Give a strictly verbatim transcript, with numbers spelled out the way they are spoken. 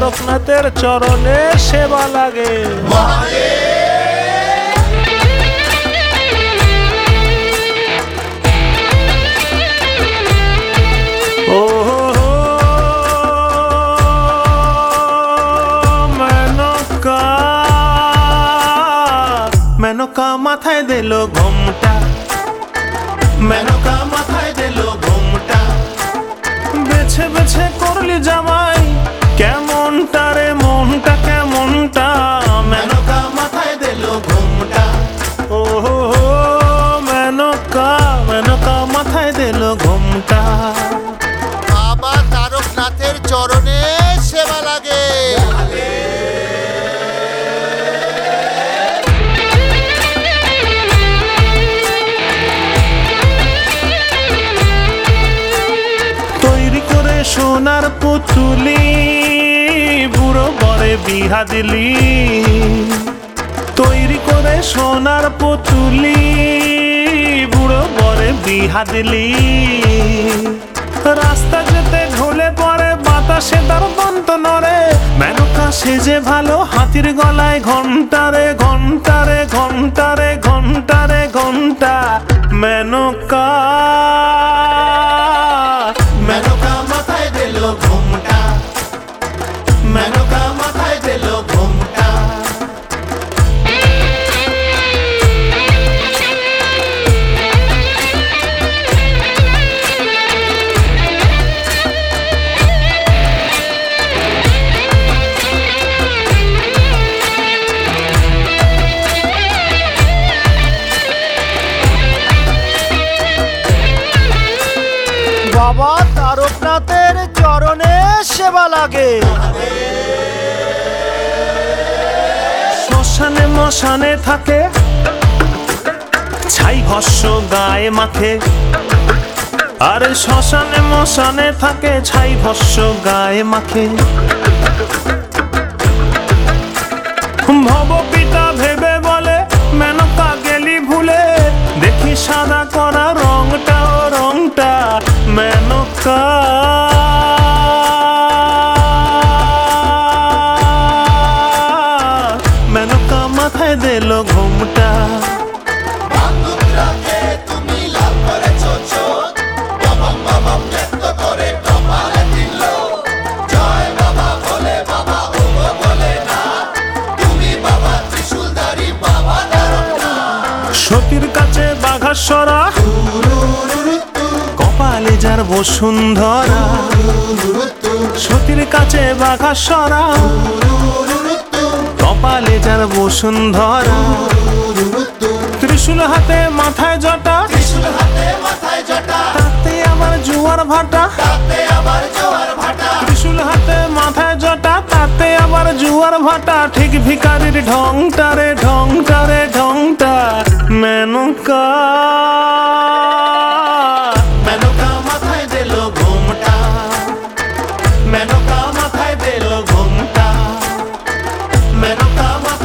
তারকনাথের চরণে সেবা লাগে। ও মেনকা মেনকা মাথায় দিল ঘোমটা, মেনকা মাথায় দিল ঘোমটা, বেছে বেছে করলি জামাই কেমনটা রে মনটা কেমনটা, মেনকা মাথায় দিল ঘোমটা। ও মেনকা মেনকা মাথায় দিল ঘোমটা। বাবা তারকনাথের চরণে সেবা লাগে। তৈরি করে সোনার পুতুলি বুড়ো বরে বিহা দিলি, তৈরি করে সোনার পুতুলি বুড়ো বরে বিহা দিলি। রাস্তা যেতে ঢলে পড়ে বাতাসে তার দন্ত নড়ে, মেনকা সেজে ভালো হাতির গলায় ঘন্টা রে ঘন্টা রে ঘন্টা রে ঘন্টা রে ঘন্টা, মেনকা মেনকা মাথায় দিল ঘোমটা, মেনকা মাথায় দিল ঘোমটা। বাবা তারকনাথের চরণে সেবা লাগে। শ্মশানে মশানে থাকে ছাই ভস্য গায়ে মাখে, আরে শ্মশানে মশানে থাকে ছাই ভস্য গায়ে মাখে। ভব পিতা ভেবে বলে মেনকা গেলি ভুলে, দেখি সাদা করা রংটা ও রংটা, মেনকা মেনকা মাথায় দিল ঘোমটা। সতীর কাছে বাঘাসরা কপালে যার বসুন্ধরা, সতীর কাছে বাঘাসরা কপালে যার বসুন্ধরা। ত্রিশূল হাতে মাথায় জটা, তাতে আমার জোয়ার ভাটা, ত্রিশূল হাতে মাথায় জটা তাতে আবার জোয়ার ভাটা, ঠিক ভিখারির ঢংটা রে ঢংটা রে ঢংটা, মেনকা মেনকা মাথায় দিল ঘোমটা, মেনকা মাথায় দিল ঘোমটা, মেনকা